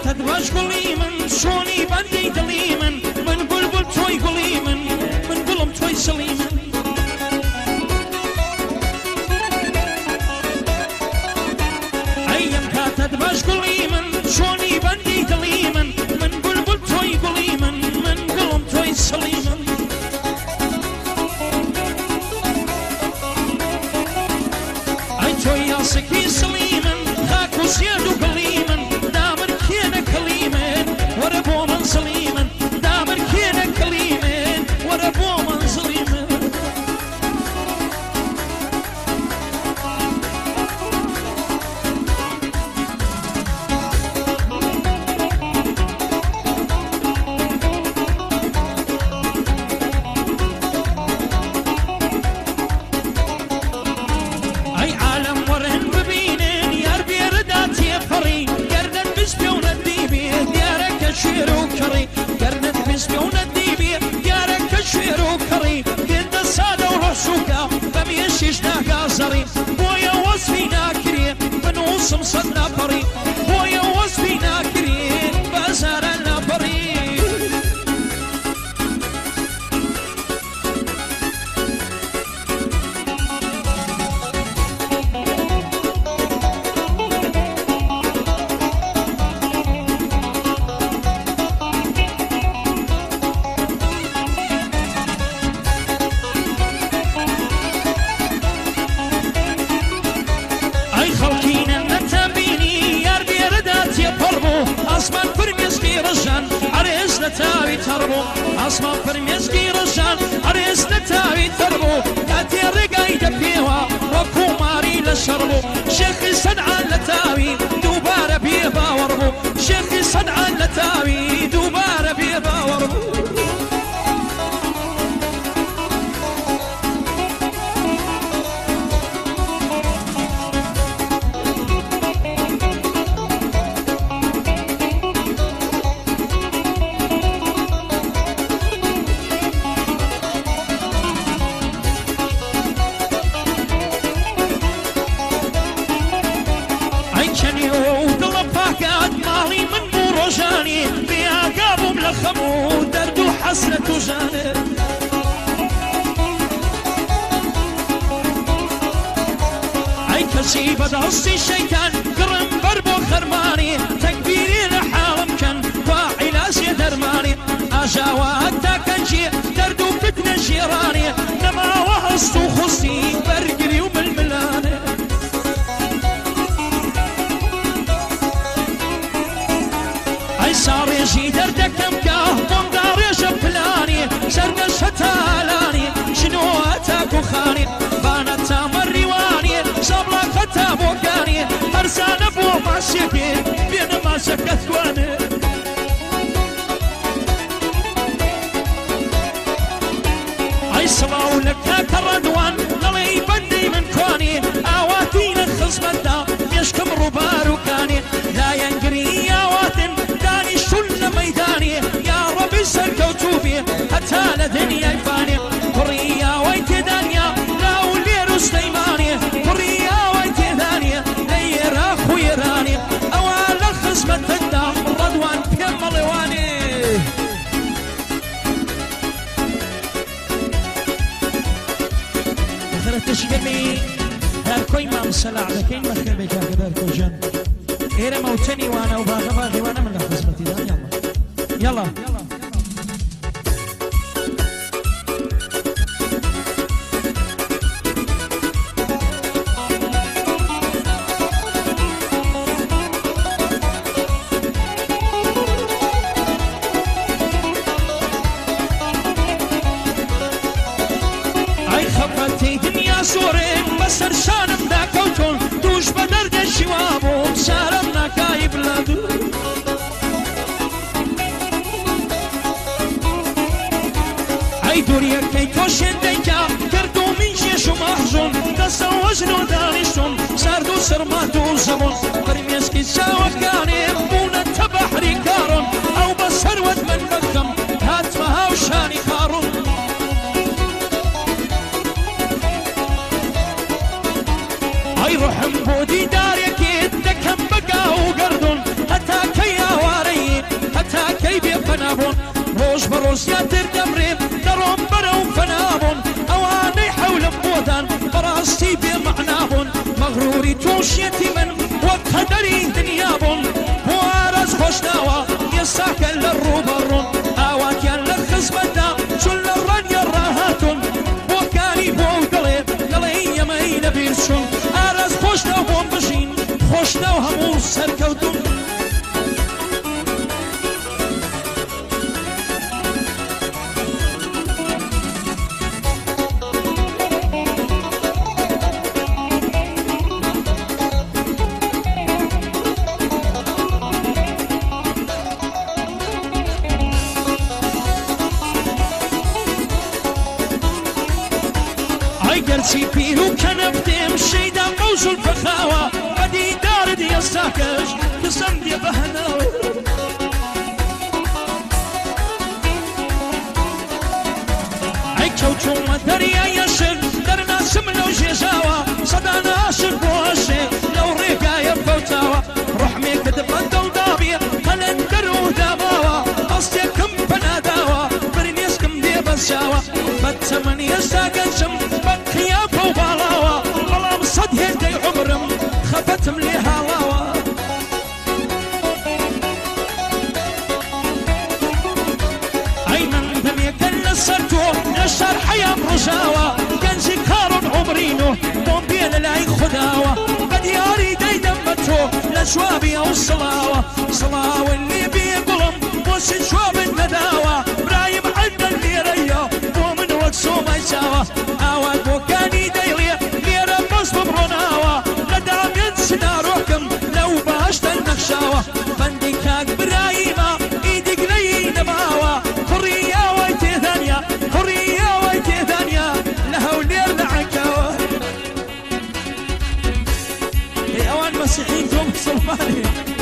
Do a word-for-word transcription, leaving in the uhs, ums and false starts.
کاتت باش گوڵی من شۆنی بەندەی دڵی من من بولبول تۆی گوڵی من من گوڵم تۆی سڵی من ئەیم کاتت باش گوڵی من شۆنی بەندەی دڵی من من بولبول تۆی گوڵی من من گوڵم تۆی سڵی من ئەی تۆی یاسکی سڵی من خاک و سێد و گڵی من دامر کێنە کڵی من وەرە بۆ منزڵی من دامر کێنە کڵی من وەرە بۆ منزڵی من ئەی عالەم وەرن ببینن یار بێرەدا تێپەڕی گەردن بزبێونە دیبێ دیارەکە شوێر و کەڕی گەردن بزبێونە دیبێ دیارەکە شوێر و کەڕی گێندە سادە و ڕەشوکە بەمێشیش ناگازەڕی بۆیە وەسفی ناکرێ بنووسم سەد ناپەڕی بۆیە وەسفی ناکرێ بەزارە ناپەڕی ئەی خەڵکینە نەتەبینی یار بێرەدا تێپەڕ بوو ئاسمان فرمێسکی ڕژان ئەرێز لە تاوی تەڕ بوو ئاسمان فرمێسکی ڕژان ئەرێز لە تاوی تەڕ بوو کاتێ ڕێگای دەپێوە وەکو ماری لە شەڕ بوو شێخی سەدعان لە تاوی دووبارە بێ باوەڕ بوو شێخی سەدعان لە تاوی دووبارە بێ باوەڕ بوو ماڵی من بوو ڕۆژانی بێئاگا بووم لە خەم و دەرد و حەسرەت و ژانێ ئەی کەسی بەدەستی شەیتان گڕم بەر بۆ خەرمانی تەکبیری لە حاڵم کەن وا عیلاسیە دەرمانی ئاژاوە هەتا کەنجێ دەرد و فتنە ژێڕانێ نەماوە هەست و خوستی بەرگری و ململانێ ساڕێژی دەردەکەم کە بۆمدا ڕێژە پلانی سەردەش هەتالانی شنۆوە تاکو خانی بانە تامە ڕیوانی سەبڵاقە تا بۆکانی هەرزانە بۆ ماسێکێ بێنە ماسەکەت توانێ ئەی سڵاو لە کاکە ڕەدوان لەڵێی بەندەی من کوانی ئاواتینە خزمەتدا مێشکم ڕووبار و کانی لایەنگری ئاواتن دانیشتون لە مەیدانی یا ڕەبی سەرکەوتوو بێ هەتا لە دنیای فانێ کوڕی ئاوای تێدانیا لاو لێر و سلەیمانێ کوڕی ئاوای تێدانیە لە عێراق و ئێرانێ ئەوە لە خزمەتتدا ڕەدوان پێم مەڵێوانێ تشگەمی هەر کۆی مامسەلاع دەکەین بەخێر بێ کاکە دەرکۆژان ئێرە مەوتەنی وانە و باغە باغیوانە من لە خزمەتیدان یاڵا سۆرێن بەسەر شانم داکەوتۆن دووش بە دەردێکی وا بووم شارەم ناکای بڵاندوو ئەی دووریەکەی تۆ شێندەیکا کرد و من ژێش و مەحزون دەستە وەژن و دانیشتون سارد و سەرمات و زەبوون فرمێسکی چاوەکانێ بوونە تە بەحری کارم ئەو بە سەروەت من بەکەم هاتمە هاو شانی خاڕوم ئەی ڕۆحم بۆ دیدارێکێت دەکەم بەگا و گەردون هەتا کە یاوارە تۆزیاتر دەمرێ دەڕۆم بەرەو فەنابوون ئەوانەی حەولم بۆدان بەڕاستی بێمەعنابوون مەغروری تووشێتی من وەک قەدەری دنیا بوون بۆ ئاراز خۆشناوە ئێستاکە لە ڕووبەڕوون ئاواتیان لە خزمەتدا چون لە ڕەنگە ڕاهاتون بۆکانی بۆ دڵێ دەڵێ ئێمەی لەبیر چوون ئاراز خۆشناو بۆم بژین خۆشناو هەموو سەرکەوتون گەرچی پیر و کەنەفتێم شەیدا مەوزول بەخاوە بەدیدارت ئێستاکەش دەسەم دێ بەهەناوە ئەی کەوتومە دەریای عەشق دەرناسم لەو ژێژاوە سەدان عاشق بۆ عەشق لەو ڕێگایە فەوتاوە ڕحمێکت بەندە و دابێ قەلەندەر و داماوە هەستێکم پەناداوە برنێسکم دێ بەساوە بەتەمەنی ئێستا گەنجم خيافة وبالاوة والله مصد هيدي عمرم خفتم لي هالاوة أي من دميك اللي صرتو نشر حياة رجاوة كنجي كارون عمرينو بوم بين العين خداوة بدياري دي دمتو لشوابي أو صلاوة صلاوة اللي بيقلم وش شواب النداوة برايم عند اللي ريا ومن وقسو ما يساوى ئاوات بۆکانی دەیڵێ لێرە مەست بڕۆناوە لەدامێن سناڕۆکم لەو باشتە نەخشاوە بەندی کاک براییمە ئیدیگلەی نەماوە کوڕیاوای تێدانیا کوڕیاوای تێدانیا لە هەولێر لە عەکاوە ئەوان مەسیحین تۆ مسڵمانی